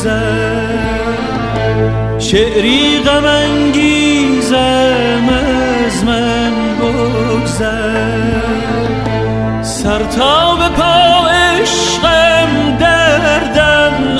بگذر، شعری غم انگیزم از من بگذر. سر تا به پا عشقم دردم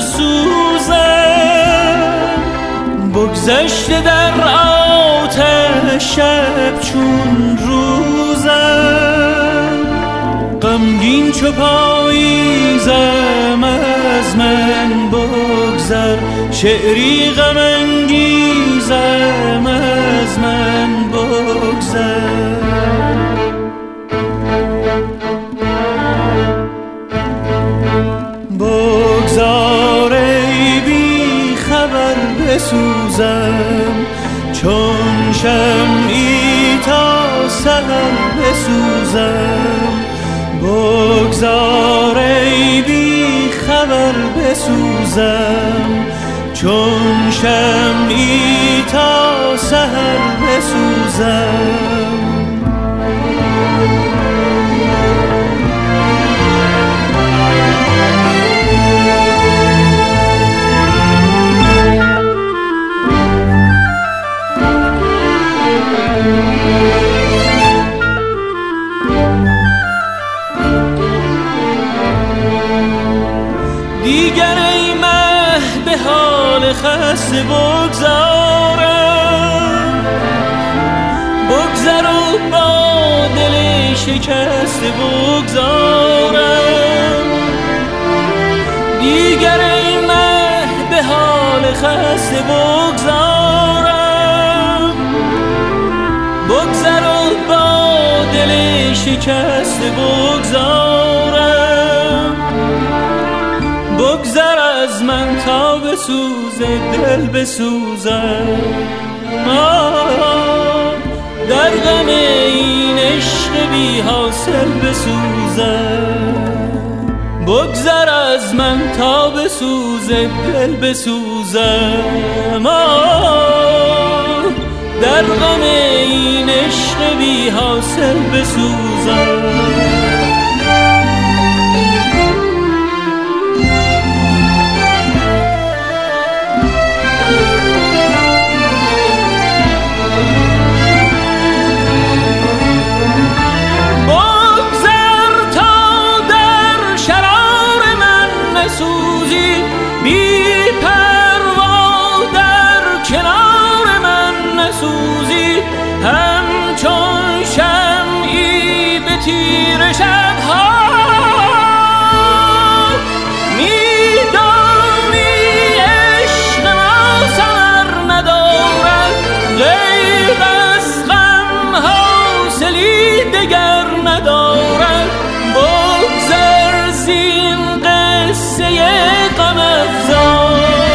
سوزم، بگذشته در آتش شب چون روزم. غمگین چو پاییزم از من بگذر، شعری غم انگیزم از من بگذر. بگذار ای بی خبر بسوزم، چون شمعی تا سحر بسوزم. بگذار ای بی خبر بسوزم، چون شمعی تا سحر بسوزم. دیگر ای مه به حال خسته بگذارم، بگذر و با دل شکسته بگذارم. دیگر ای مه به حال خسته بگذارم، بگذر و با دل شکسته بگذارم. بگذر از من تا بسوزه دل بسوزم، در غم این عشق بی حاصل بسوزم. بگذر از من تا بسوزه دل بسوزم، در غم این عشق بی حاصل بسوزم. همچون شمعی به تیر شبها، میدانی عشق ما ثمر ندارد، غیر از غم حاصلی دگر ندارد. بگذر زین قصه غم افزا،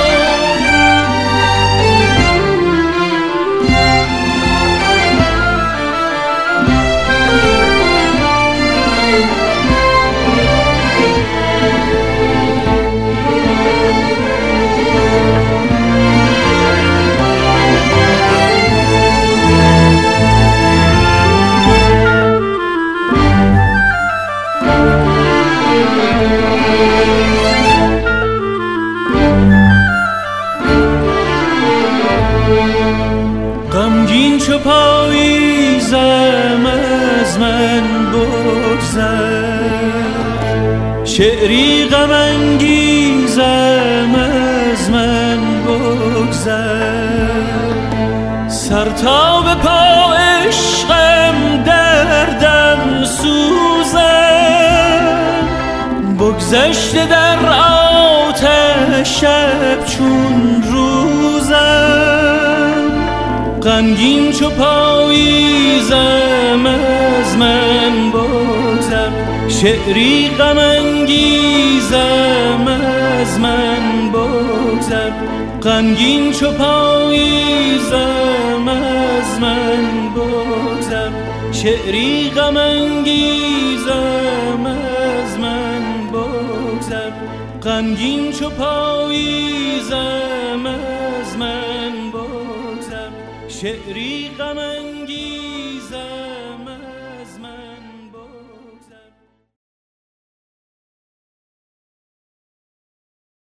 غمگین چو پاییزم از من بگذر، شعری غم انگیزم از من بگذر. سر تا به پا عشقم دردم سوزم، بگذشته در آتش شب چون روزم. غمگین چو پاییزم از من بگذر، شعری غم انگیزم از من بگذر. غمگین چو پاییزم از من بگذر، شعری غم انگیزم از من بگذر. غمگین چو پاییزم از من بگذر، شعری غم